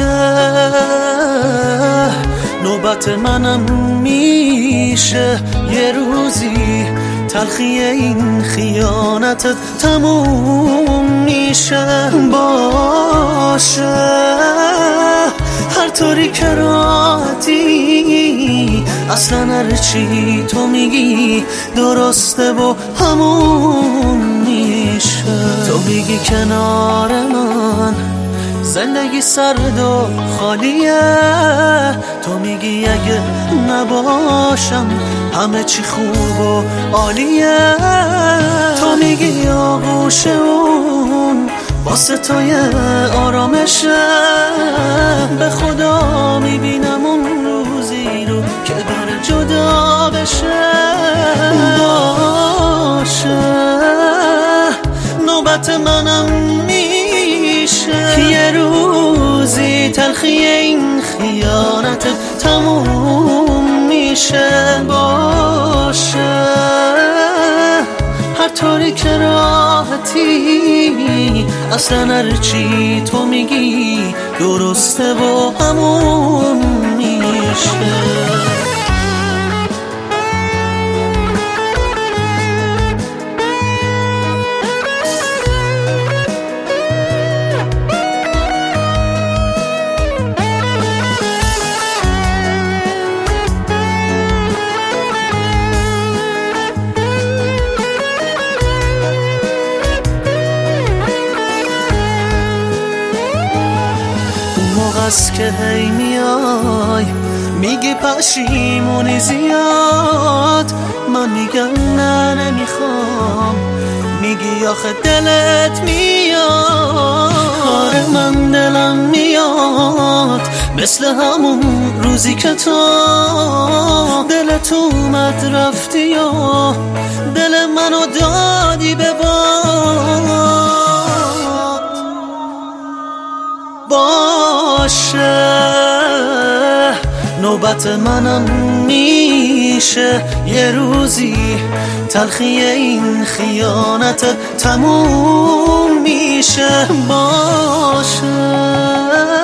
نوبت منم میشه یه روزی تلخی این خیانتت تموم میشه. باشه هر طوری که راحتی، اصلا هرچی تو میگی درسته و همون میشه. تو میگی کنار من زندگی سرد و خالیه، تو میگی اگه نباشم همه چی خوب و عالیه. تو میگی آغوش اون واسه توی آرامشه، به خدا میبینم اون روزی رو که داره جدا بشه. باشه نوبت منم میشه یه روزی تلخی این خیانت تموم میشه. باشه هر طوری که راحتی، اصلا هرچی تو میگی درسته و همون میشه. از که هی میای میگی پشیمونی زیاد، من میگم نه نمیخوام، میگی آخه دلت میاد. آره من دلم میاد مثل همون روزی که تو دلت اومد رفتی و دل منو دادی به باد. باشه نوبت منم میشه یه روزی تلخی این خیانت تموم میشه. باشه